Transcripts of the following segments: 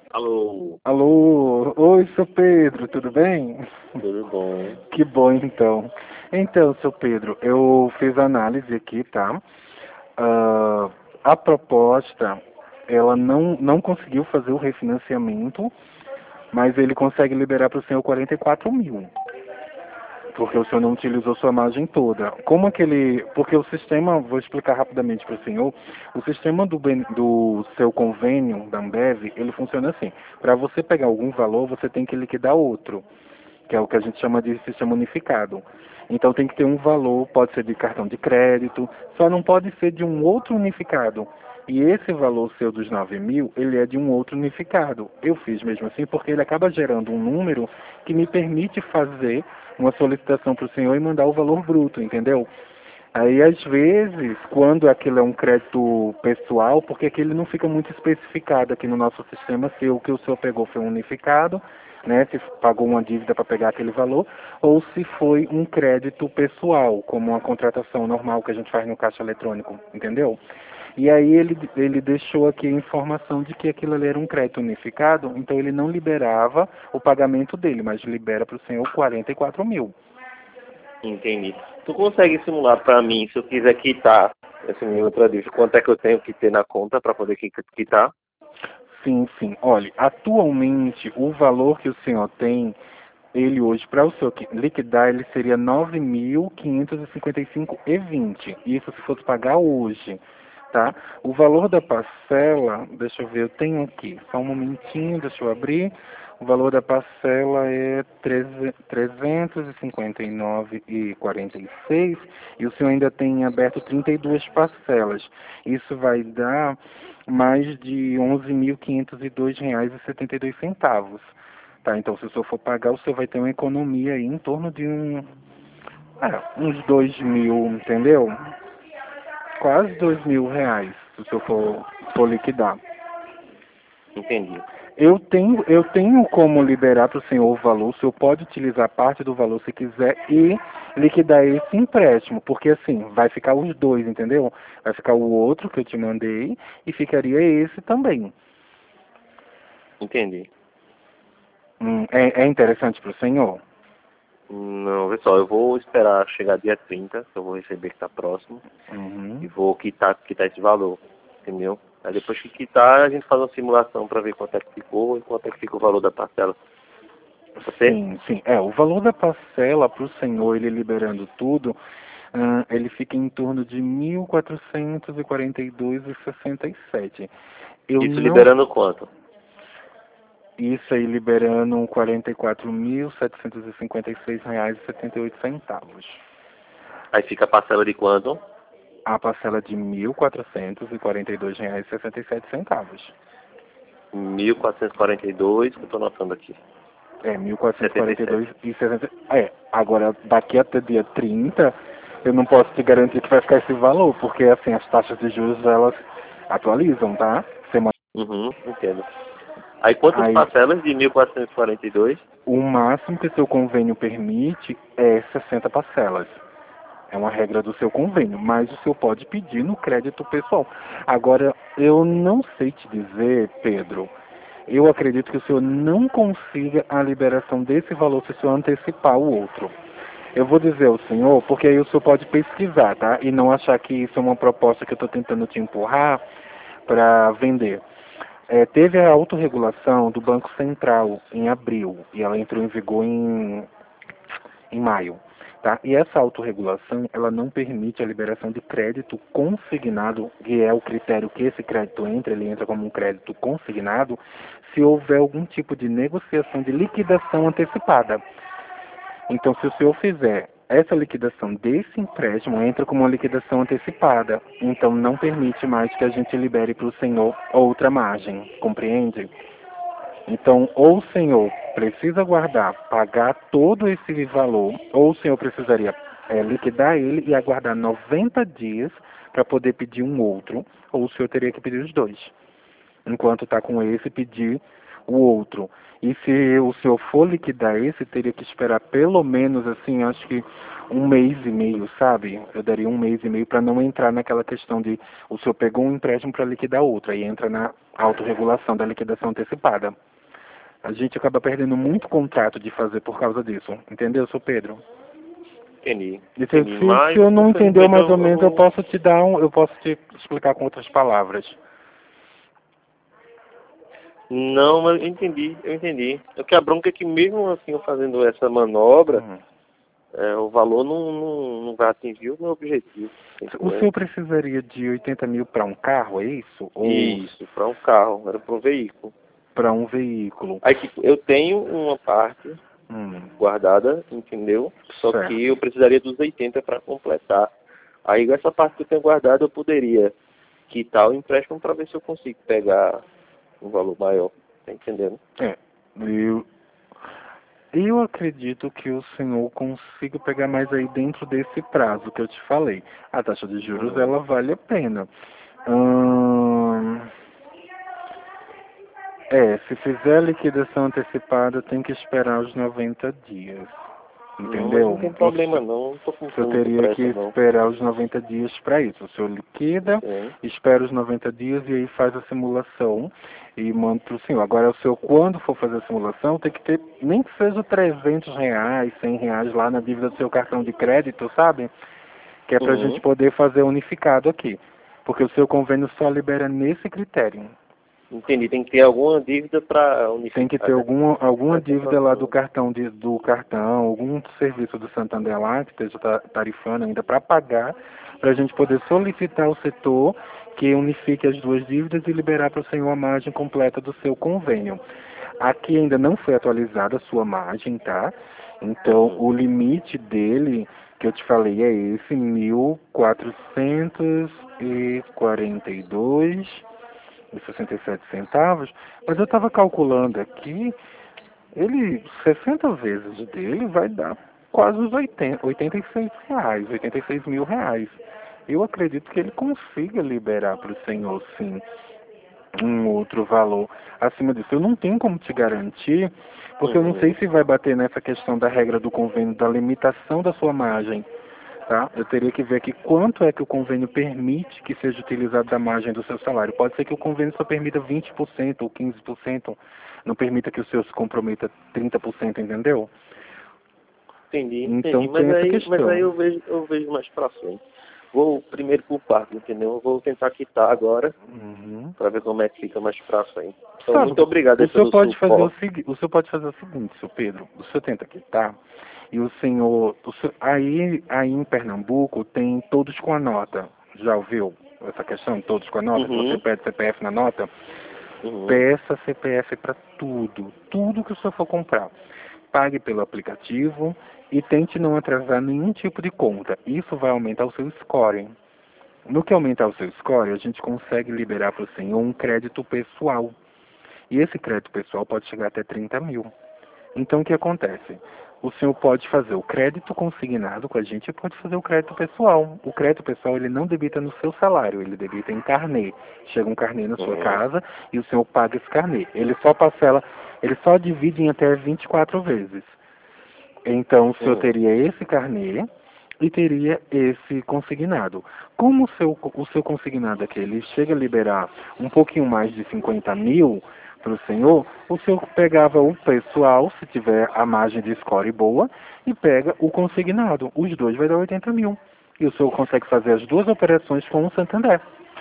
Alô, Alô, oi, seu Pedro, tudo bem? tudo bom? Que bom, então. Então, seu Pedro, eu fiz a análise aqui, tá? Ah, a proposta, ela não conseguiu fazer o refinanciamento, mas ele consegue liberar para o senhor 44 mil. Porque o senhor não utilizou sua margem toda. Como aquele. Porque o sistema, vou explicar rapidamente para o senhor, o sistema do seu convênio da Ambev, ele funciona assim. Para você pegar algum valor, você tem que liquidar outro, que é o que a gente chama de sistema unificado. Então tem que ter um valor, pode ser de cartão de crédito, só não pode ser de um outro unificado. E esse valor seu dos 9 mil, ele é de um outro unificado. Eu fiz mesmo assim porque ele acaba gerando um número que me permite fazer uma solicitação para o senhor e mandar o valor bruto, entendeu? Aí, às vezes, quando aquilo é um crédito pessoal, porque aquele não fica muito especificado aqui no nosso sistema se o que o senhor pegou foi um unificado, né, se pagou uma dívida para pegar aquele valor, ou se foi um crédito pessoal, como uma contratação normal que a gente faz no caixa eletrônico, entendeu? E aí ele deixou aqui a informação de que aquilo ali era um crédito unificado, então ele não liberava o pagamento dele, mas libera para o senhor 44 mil. Entendi. Tu consegue simular para mim, se eu quiser quitar essa minha outra dívida, quanto é que eu tenho que ter na conta para poder quitar? Sim, sim. Olha, atualmente o valor que o senhor tem, ele hoje, para o senhor liquidar, ele seria 9.555,20. Isso se fosse pagar hoje, tá? O valor da parcela, deixa eu ver, eu tenho aqui, só um momentinho, deixa eu abrir. O valor da parcela é 359,46 e o senhor ainda tem aberto 32 parcelas. Isso vai dar mais de R$ 11.502,72. Tá, então se o senhor for pagar, o senhor vai ter uma economia aí em torno de uns 2 mil, entendeu? Quase R$ 2.000, se o senhor for liquidar. Entendi. Eu tenho como liberar para o senhor o valor, o senhor pode utilizar parte do valor se quiser e liquidar esse empréstimo, porque assim, vai ficar os dois, entendeu? Vai ficar o outro que eu te mandei e ficaria esse também. Entendi. É interessante para o senhor? Não, pessoal, eu vou esperar chegar dia 30, que eu vou receber que tá próximo, e Uhum. vou quitar esse valor, entendeu? Aí depois que quitar, a gente faz uma simulação para ver quanto é que ficou e quanto é que fica o valor da parcela. Pode ser? Sim, sim. O valor da parcela para o senhor, ele liberando tudo, ele fica em torno de 1.442,67. Eu Isso não. liberando quanto? Isso aí liberando R$ 44.756,78. Aí fica a parcela de quanto? A parcela de R$ 1.442,67. 1.442, que eu estou notando aqui. É, mil quatrocentos e quarenta e 77. dois e sessenta. Agora daqui até dia 30 eu não posso te garantir que vai ficar esse valor, porque assim, as taxas de juros elas atualizam, tá? Semana. Uhum, entendo. Aí quantas Aí parcelas de 1.442? o máximo que seu convênio permite é 60 parcelas. É uma regra do seu convênio, mas o senhor pode pedir no crédito pessoal. Agora, eu não sei te dizer, Pedro, eu acredito que o senhor não consiga a liberação desse valor se o senhor antecipar o outro. Eu vou dizer ao senhor, porque aí o senhor pode pesquisar, tá? E não achar que isso é uma proposta que eu estou tentando te empurrar para vender. Teve a autorregulação do Banco Central em abril e ela entrou em vigor em maio. Tá? E essa autorregulação, ela não permite a liberação de crédito consignado, que é o critério que esse crédito entra, ele entra como um crédito consignado, se houver algum tipo de negociação de liquidação antecipada. Então, se o senhor fizer essa liquidação desse empréstimo, entra como uma liquidação antecipada. Então, não permite mais que a gente libere para o senhor outra margem, compreende? Então, ou o senhor precisa guardar, pagar todo esse valor, ou o senhor precisaria liquidar ele e aguardar 90 dias para poder pedir um outro, ou o senhor teria que pedir os dois. Enquanto está com esse, pedir o outro. E se o senhor for liquidar esse, teria que esperar pelo menos, assim, acho que 1 mês e meio, sabe? Eu daria 1 mês e meio para não entrar naquela questão de o senhor pegou um empréstimo para liquidar outro, aí entra na autorregulação da liquidação antecipada. A gente acaba perdendo muito contrato de fazer por causa disso. Entendeu, senhor Pedro? Entendi. E se, Entendi. se, se Mas, eu não entendeu infelizmente, mais ou menos, eu posso te explicar com outras palavras. não, mas eu entendi, eu entendi. É que a bronca é que mesmo assim eu fazendo essa manobra, o valor não vai atingir o meu objetivo. O Entendeu? senhor precisaria de 80 mil para um carro, é isso? Ou Isso, para um carro, era para um veículo. para um veículo? Aí tipo, eu tenho uma parte guardada, entendeu? Só que Certo. eu precisaria dos 80 para completar. Aí essa parte que eu tenho guardada eu poderia quitar o empréstimo para ver se eu consigo pegar um valor maior. Tá entendendo? É. Eu, eu acredito que o senhor consiga pegar mais aí dentro desse prazo que eu te falei. A taxa de juros, Uhum. ela vale a pena. Hum, se fizer a liquidação antecipada, tem que esperar os 90 dias. Não, mas Entendeu? não tem problema não, não tô com O senhor muita teria que pressa não. esperar os 90 dias para isso. O senhor liquida, Sim. espera os 90 dias e aí faz a simulação e manda para o senhor. Agora, o senhor, quando for fazer a simulação, tem que ter, nem que seja R$ 300, R$ 100 lá na dívida do seu cartão de crédito, sabe? Que é para a gente Uhum. poder fazer unificado aqui. Porque o seu convênio só libera nesse critério. Entendi, tem que ter alguma dívida para Tem que unificar, ter né? alguma Pra dívida lá do comprovar. cartão, do cartão, algum serviço do Santander lá que esteja tarifando ainda para pagar, para a gente poder solicitar ao setor que unifique as duas dívidas e liberar para o senhor a margem completa do seu convênio. Aqui ainda não foi atualizada a sua margem, tá? Então, Uhum. o limite dele, que eu te falei, é esse, 1.442,67 centavos, mas eu estava calculando aqui, ele, 60 vezes dele vai dar quase uns R$ 86, R$ 86 mil. Eu acredito que ele consiga liberar para o senhor, sim, um outro valor acima disso. Eu não tenho como te garantir, porque eu não sei Uhum. se vai bater nessa questão da regra do convênio, da limitação da sua margem. Tá? Eu teria que ver aqui quanto é que o convênio permite que seja utilizado da margem do seu salário. Pode ser que o convênio só permita 20% ou 15%, não permita que o seu se comprometa 30%, entendeu? Entendi, Então entendi. tem essa Mas aí questão. eu vejo mais pra frente. Vou primeiro por parte, entendeu? Eu vou tentar quitar agora Uhum. para ver como é que fica mais pra frente. Então, Sabe, muito obrigado aí o senhor pelo pode fazer suporte. o senhor pode fazer o seguinte, seu Pedro, o senhor tenta quitar, e o senhor, aí em Pernambuco tem todos com a nota. Já ouviu essa questão, todos com a nota, que você Uhum, pede CPF na nota? uhum, Peça CPF para tudo, tudo que o senhor for comprar. Pague pelo aplicativo e tente não atrasar nenhum tipo de conta. Isso vai aumentar o seu score. No que aumentar o seu score, a gente consegue liberar para o senhor um crédito pessoal. E esse crédito pessoal pode chegar até 30 mil. Então, o que acontece? O senhor pode fazer o crédito consignado com a gente e pode fazer o crédito pessoal. O crédito pessoal, ele não debita no seu salário, ele debita em carnê. Chega um carnê na sua uhum, casa e o senhor paga esse carnê. Ele só parcela, ele só divide em até 24 vezes. Então, o senhor uhum. teria esse carnê e teria esse consignado. Como o seu consignado aqui, ele chega a liberar um pouquinho mais de 50 mil para o senhor pegava o pessoal, se tiver a margem de score boa, e pega o consignado. Os dois vai dar 80 mil. E o senhor consegue fazer as duas operações com o Santander.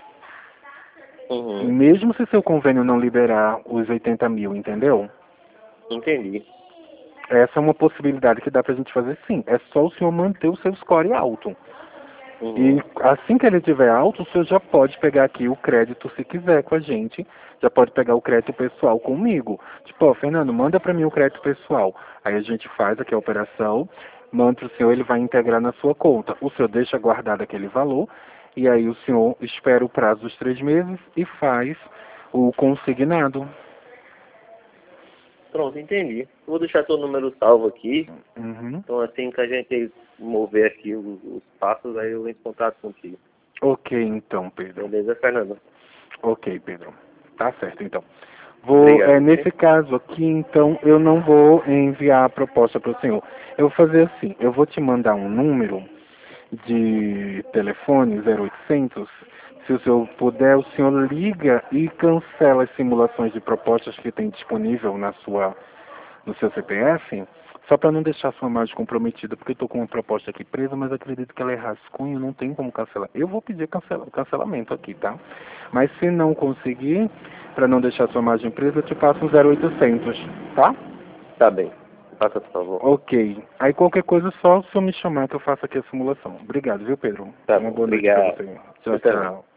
Uhum. Mesmo se seu convênio não liberar os 80 mil, entendeu? Entendi. Essa é uma possibilidade que dá pra gente fazer, sim. É só o senhor manter o seu score alto. E Uhum. assim que ele estiver alto, o senhor já pode pegar aqui o crédito se quiser com a gente. Já pode pegar o crédito pessoal comigo. Tipo, ó, Fernando, manda pra mim o crédito pessoal. Aí a gente faz aqui a operação, manda pro senhor, ele vai integrar na sua conta. O senhor deixa guardado aquele valor, e aí o senhor espera o prazo dos 3 meses e faz o consignado. Pronto, entendi. Vou deixar seu número salvo aqui. Uhum. Então, assim que a gente mover aqui os passos, aí eu entro em contato contigo. Ok, então, Pedro. Beleza, Fernando? Ok, Pedro. Tá certo, então. Obrigado. Nesse caso aqui, então, eu não vou enviar a proposta para o senhor. Eu vou fazer assim, eu vou te mandar um número de telefone 0800. Se o senhor puder, o senhor liga e cancela as simulações de propostas que tem disponível no seu CPF, só para não deixar a sua margem comprometida, porque eu estou com uma proposta aqui presa, mas acredito que ela é rascunho, não tem como cancelar. Eu vou pedir cancelamento aqui, tá? Mas se não conseguir, para não deixar a sua margem presa, eu te passo um 0800, tá? Tá bem. Faça, por favor. Ok. Aí qualquer coisa, só o senhor me chamar que eu faço aqui a simulação. Obrigado, viu, Pedro? Tá Uma bom, boa noite para obrigado. você. Tchau, Você também. tchau.